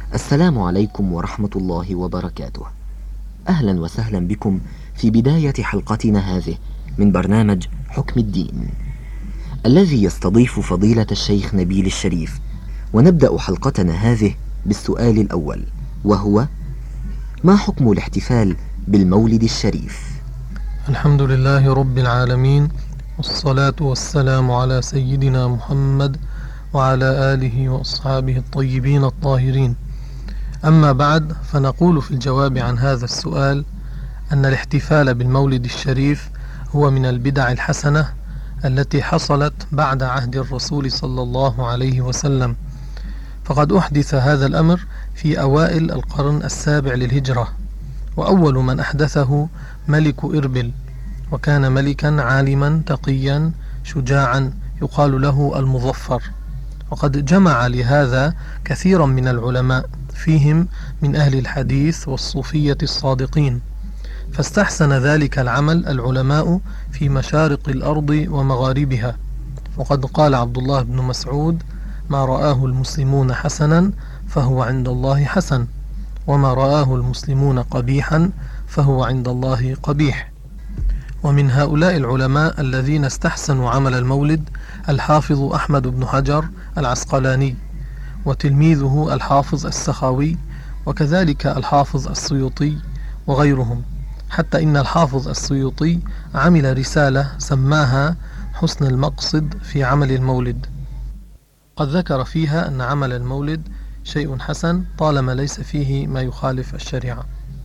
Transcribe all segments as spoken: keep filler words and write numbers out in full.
السلام عليكم ورحمة الله وبركاته. أهلا وسهلا بكم في بداية حلقتنا هذه من برنامج حكم الدين، الذي يستضيف فضيلة الشيخ نبيل الشريف. ونبدأ حلقتنا هذه بالسؤال الأول، وهو: ما حكم الاحتفال بالمولد الشريف؟ الحمد لله رب العالمين، والصلاة والسلام على سيدنا محمد وعلى آله وأصحابه الطيبين الطاهرين. أما بعد، فنقول في الجواب عن هذا السؤال أن الاحتفال بالمولد الشريف هو من البدع الحسنة التي حصلت بعد عهد الرسول صلى الله عليه وسلم، فقد أحدث هذا الأمر في أوائل القرن السابع للهجرة، وأول من أحدثه ملك إربل، وكان ملكا عالما تقيا شجاعا يقال له المظفر، وقد جمع لهذا كثيرا من العلماء، فيهم من أهل الحديث والصوفية الصادقين، فاستحسن ذلك العمل العلماء في مشارق الأرض ومغاربها. وقد قال عبد الله بن مسعود: ما رآه المسلمون حسنا فهو عند الله حسن، وما رآه المسلمون قبيحا فهو عند الله قبيح. ومن هؤلاء العلماء الذين استحسنوا عمل المولد الحافظ أحمد بن حجر العسقلاني، وتلميذه الحافظ السخاوي، وكذلك الحافظ السيوطي وغيرهم، حتى إن الحافظ السيوطي عمل رسالة سماها حسن المقصد في عمل المولد، قد ذكر فيها أن عمل المولد شيء حسن طالما ليس فيه ما يخالف الشريعة.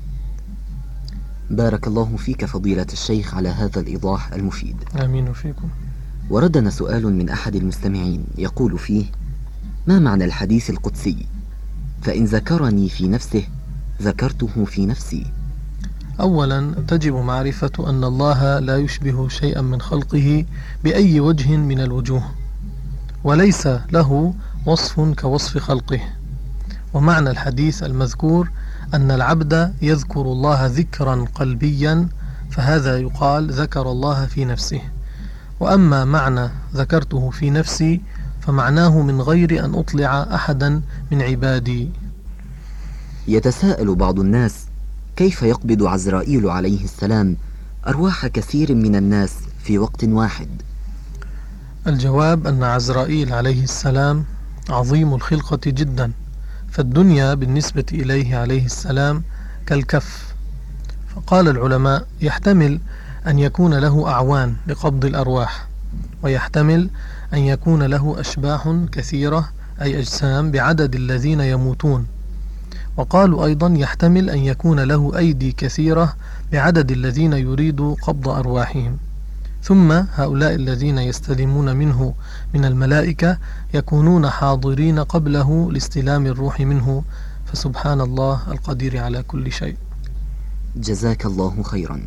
بارك الله فيك فضيلة الشيخ على هذا الإيضاح المفيد. آمين فيكم. وردنا سؤال من أحد المستمعين يقول فيه: ما معنى الحديث القدسي؟ فإن ذكرني في نفسه ذكرته في نفسي. أولا، تجب معرفة أن الله لا يشبه شيئا من خلقه بأي وجه من الوجوه، وليس له وصف كوصف خلقه. ومعنى الحديث المذكور أن العبد يذكر الله ذكرا قلبيا، فهذا يقال ذكر الله في نفسه. وأما معنى ذكرته في نفسي فمعناه من غير أن أطلع أحدا من عبادي. يتساءل بعض الناس: كيف يقبض عزرائيل عليه السلام أرواح كثير من الناس في وقت واحد؟ الجواب أن عزرائيل عليه السلام عظيم الخلقة جدا، فالدنيا بالنسبة إليه عليه السلام كالكف. فقال العلماء: يحتمل أن يكون له أعوان لقبض الأرواح، ويحتمل أن يكون له أشباح كثيرة أي أجسام بعدد الذين يموتون. وقالوا أيضا يحتمل أن يكون له أيدي كثيرة بعدد الذين يريد قبض أرواحهم. ثم هؤلاء الذين يستلمون منه من الملائكة يكونون حاضرين قبله لاستلام الروح منه، فسبحان الله القدير على كل شيء. جزاك الله خيرا.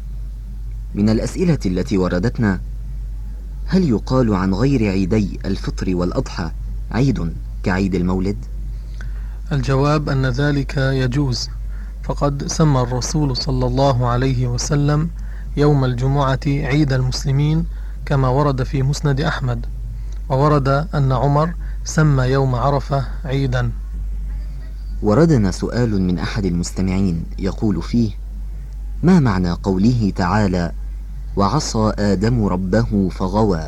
من الأسئلة التي وردتنا: هل يقال عن غير عيدي الفطر والأضحى عيد كعيد المولد؟ الجواب أن ذلك يجوز، فقد سمى الرسول صلى الله عليه وسلم يوم الجمعة عيد المسلمين، كما ورد في مسند أحمد، وورد أن عمر سمى يوم عرفة عيدا. وردنا سؤال من أحد المستمعين يقول فيه: ما معنى قوله تعالى: وعصى آدم ربه فغوى؟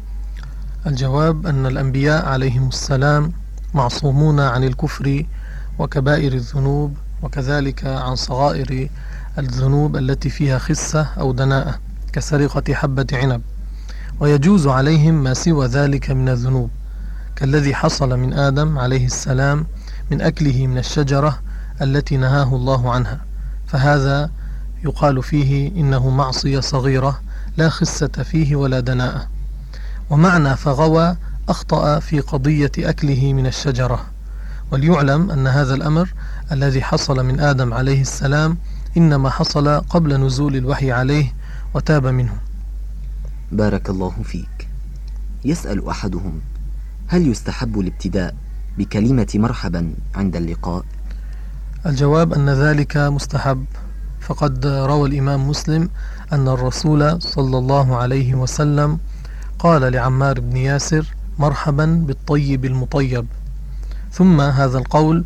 الجواب أن الأنبياء عليهم السلام معصومون عن الكفر وكبائر الذنوب، وكذلك عن صغائر الذنوب التي فيها خسة أو دناءة كسرقة حبة عنب، ويجوز عليهم ما سوى ذلك من الذنوب، كالذي حصل من آدم عليه السلام من أكله من الشجرة التي نهاه الله عنها، فهذا يقال فيه إنه معصية صغيرة لا خسة فيه ولا دناءة. ومعنى فغوى أخطأ في قضية أكله من الشجرة. وليعلم أن هذا الأمر الذي حصل من آدم عليه السلام إنما حصل قبل نزول الوحي عليه وتاب منه. بارك الله فيك. يسأل أحدهم: هل يستحب الابتداء بكلمة مرحبا عند اللقاء؟ الجواب أن ذلك مستحب، فقد روى الإمام مسلم أن الرسول صلى الله عليه وسلم قال لعمار بن ياسر: مرحبا بالطيب المطيب. ثم هذا القول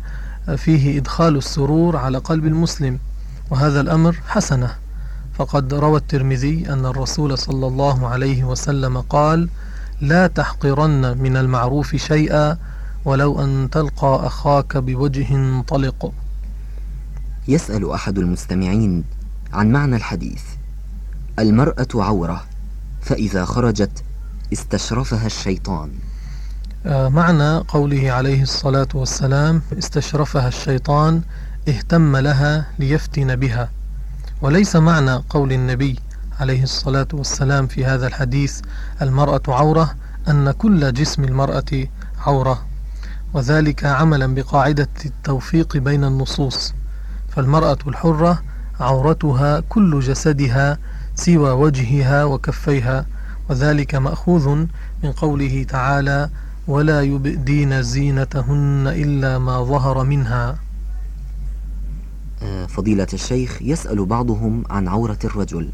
فيه إدخال السرور على قلب المسلم، وهذا الأمر حسنة. فقد روى الترمذي أن الرسول صلى الله عليه وسلم قال: لا تحقرن من المعروف شيئا ولو أن تلقى أخاك بوجه طلق. يسأل أحد المستمعين عن معنى الحديث: المرأة عورة، فإذا خرجت استشرفها الشيطان. آه معنى قوله عليه الصلاة والسلام استشرفها الشيطان اهتم لها ليفتن بها، وليس معنى قول النبي عليه الصلاة والسلام في هذا الحديث المرأة عورة أن كل جسم المرأة عورة، وذلك عملا بقاعدة التوفيق بين النصوص، فالمرأة الحرة عورتها كل جسدها سوى وجهها وكفيها، وذلك مأخوذ من قوله تعالى: ولا يبدين زينتهن إلا ما ظهر منها. فضيلة الشيخ، يسأل بعضهم عن عورة الرجل.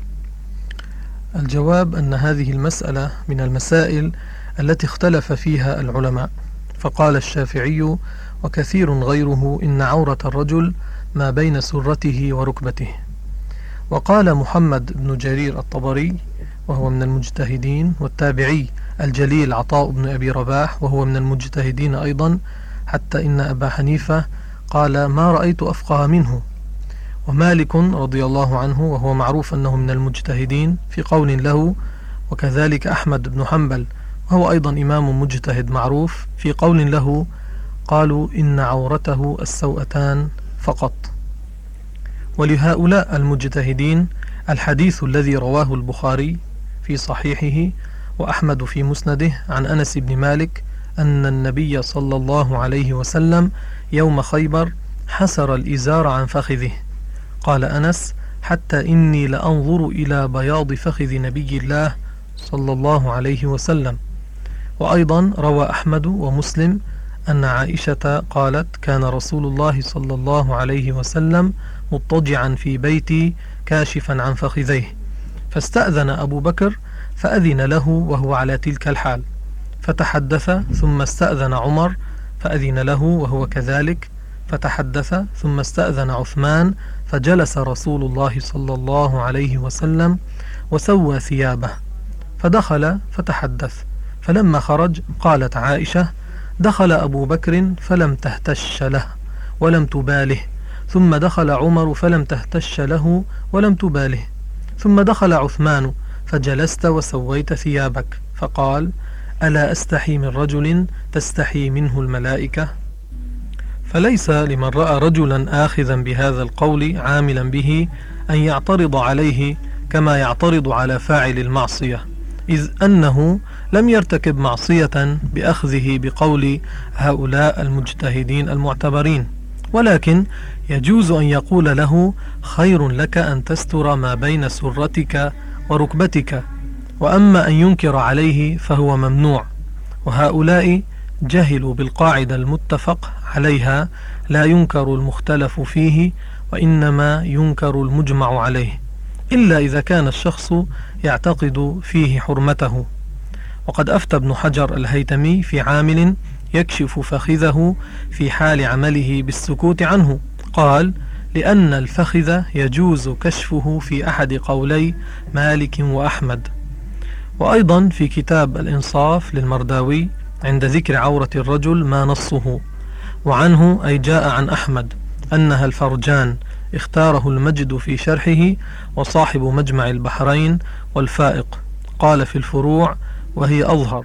الجواب أن هذه المسألة من المسائل التي اختلف فيها العلماء، فقال الشافعي وكثير غيره إن عورة الرجل ما بين سرته وركبته، وقال محمد بن جرير الطبري وهو من المجتهدين، والتابعي الجليل عطاء بن أبي رباح وهو من المجتهدين أيضا، حتى إن أبا حنيفة قال ما رأيت أفقه منه، ومالك رضي الله عنه وهو معروف أنه من المجتهدين في قول له، وكذلك أحمد بن حنبل وهو أيضا إمام مجتهد معروف في قول له، قالوا إن عورته السوأتان فقط. ولهؤلاء المجتهدين الحديث الذي رواه البخاري في صحيحه وأحمد في مسنده عن أنس بن مالك أن النبي صلى الله عليه وسلم يوم خيبر حسر الإزار عن فخذه، قال أنس: حتى إني لأنظر إلى بياض فخذ نبي الله صلى الله عليه وسلم. وأيضا روى أحمد ومسلم أن عائشة قالت: كان رسول الله صلى الله عليه وسلم مضطجعا في بيتي كاشفا عن فخذيه، فاستأذن أبو بكر فأذن له وهو على تلك الحال، فتحدث، ثم استأذن عمر فأذن له وهو كذلك، فتحدث، ثم استأذن عثمان، فجلس رسول الله صلى الله عليه وسلم وسوى ثيابه، فدخل فتحدث، فلما خرج قالت عائشة: دخل أبو بكر فلم تهتش له ولم تباله، ثم دخل عمر فلم تهتش له ولم تباله، ثم دخل عثمان فجلست وسويت ثيابك، فقال: ألا أستحي من رجل تستحي منه الملائكة؟ فليس لمن رأى رجلا آخذا بهذا القول عاملا به أن يعترض عليه كما يعترض على فاعل المعصية، إذ أنه لم يرتكب معصية بأخذه بقول هؤلاء المجتهدين المعتبرين، ولكن يجوز أن يقول له: خير لك أن تستر ما بين سرتك وركبتك، وأما أن ينكر عليه فهو ممنوع. وهؤلاء جهلوا بالقاعدة المتفق عليها: لا ينكر المختلف فيه وإنما ينكر المجمع عليه، إلا إذا كان الشخص يعتقد فيه حرمته. وقد أفتى ابن حجر الهيتمي في عامل يكشف فخذه في حال عمله بالسكوت عنه، قال: لأن الفخذ يجوز كشفه في أحد قولي مالك وأحمد. وأيضا في كتاب الإنصاف للمرداوي عند ذكر عورة الرجل ما نصه، وعنه أي جاء عن أحمد أنها الفرجان، اختاره المجد في شرحه وصاحب مجمع البحرين والفائق، قال في الفروع: وهي أظهر.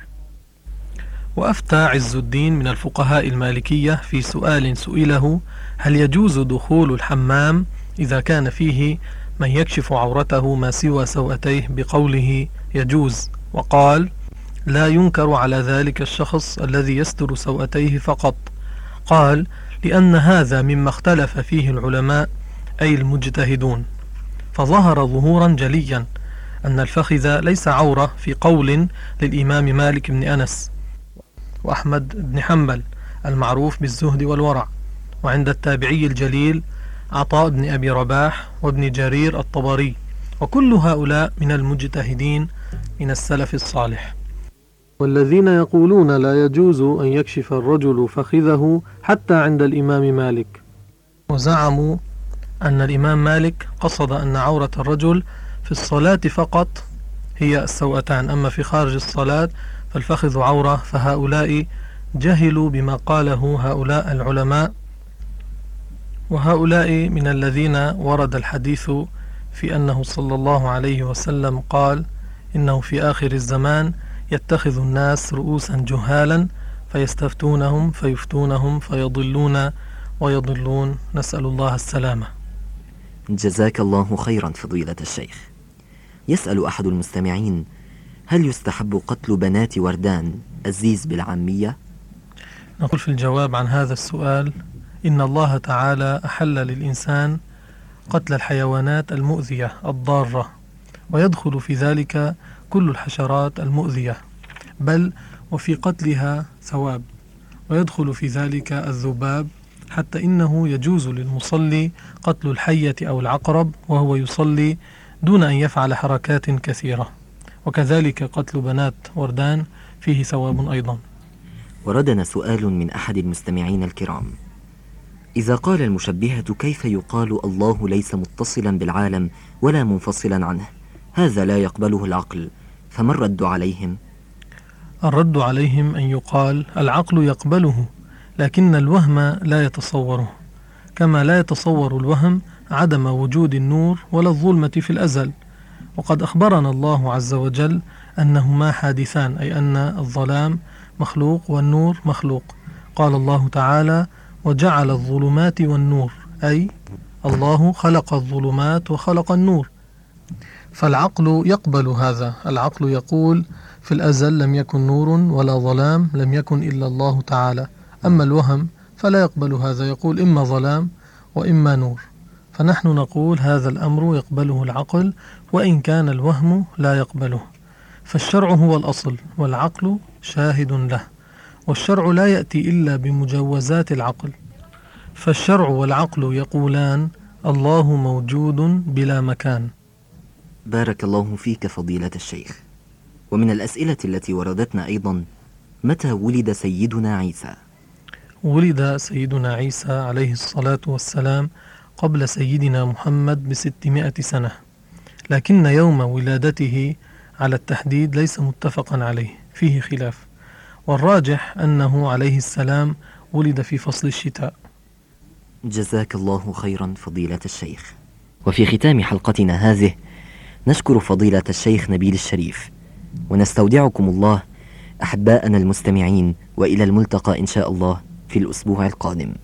وأفتى عز الدين من الفقهاء المالكية في سؤال سئله: هل يجوز دخول الحمام إذا كان فيه من يكشف عورته ما سوى سوأتيه بقوله يجوز؟ وقال: لا ينكر على ذلك الشخص الذي يستر سوأتيه فقط. قال: لأن هذا مما اختلف فيه العلماء أي المجتهدون، فظهر ظهورا جليا أن الفخذ ليس عورة في قول للإمام مالك بن أنس وأحمد بن حنبل المعروف بالزهد والورع، وعند التابعي الجليل عطاء بن أبي رباح وابن جرير الطبري، وكل هؤلاء من المجتهدين من السلف الصالح. والذين يقولون لا يجوز أن يكشف الرجل فخذه حتى عند الإمام مالك وزعموا أن الإمام مالك قصد أن عورة الرجل في الصلاة فقط هي السوأتان، أما في خارج الصلاة فالفخذ عورة. فهؤلاء جهلوا بما قاله هؤلاء العلماء، وهؤلاء من الذين ورد الحديث في أنه صلى الله عليه وسلم قال إنه في آخر الزمان يتخذ الناس رؤوسا جهالا فيستفتونهم فيفتونهم فيضلون ويضلون، نسأل الله السلامة. جزاك الله خيرا فضيلة الشيخ. يسأل أحد المستمعين: هل يستحب قتل بنات وردان الزيز بالعامية؟ نقول في الجواب عن هذا السؤال: إن الله تعالى أحل للإنسان قتل الحيوانات المؤذية الضارة، ويدخل في ذلك كل الحشرات المؤذية، بل وفي قتلها ثواب، ويدخل في ذلك الذباب، حتى إنه يجوز للمصلي قتل الحية أو العقرب وهو يصلي دون أن يفعل حركات كثيرة، وكذلك قتل بنات وردان فيه ثواب أيضا. وردنا سؤال من أحد المستمعين الكرام: إذا قال المشبهة كيف يقال الله ليس متصلا بالعالم ولا منفصلا عنه، هذا لا يقبله العقل، فما الرد عليهم؟ الرد عليهم أن يقال العقل يقبله، لكن الوهم لا يتصوره، كما لا يتصور الوهم عدم وجود النور ولا الظلمة في الأزل. وقد أخبرنا الله عز وجل أنهما حادثان، أي أن الظلام مخلوق والنور مخلوق. قال الله تعالى: وجعل الظلمات والنور، أي الله خلق الظلمات وخلق النور. فالعقل يقبل هذا، العقل يقول في الأزل لم يكن نور ولا ظلام، لم يكن إلا الله تعالى. أما الوهم فلا يقبل هذا، يقول إما ظلام وإما نور. فنحن نقول هذا الأمر يقبله العقل، وإن كان الوهم لا يقبله. فالشرع هو الأصل والعقل شاهد له، والشرع لا يأتي إلا بمجوزات العقل. فالشرع والعقل يقولان الله موجود بلا مكان. بارك الله فيك فضيلة الشيخ. ومن الأسئلة التي وردتنا أيضا: متى ولد سيدنا عيسى؟ ولد سيدنا عيسى عليه الصلاة والسلام قبل سيدنا محمد بستمائة سنة، لكن يوم ولادته على التحديد ليس متفقا عليه، فيه خلاف، والراجح أنه عليه السلام ولد في فصل الشتاء. جزاك الله خيرا فضيلة الشيخ. وفي ختام حلقتنا هذه نشكر فضيلة الشيخ نبيل الشريف، ونستودعكم الله أحباءنا المستمعين، وإلى الملتقى إن شاء الله في الأسبوع القادم.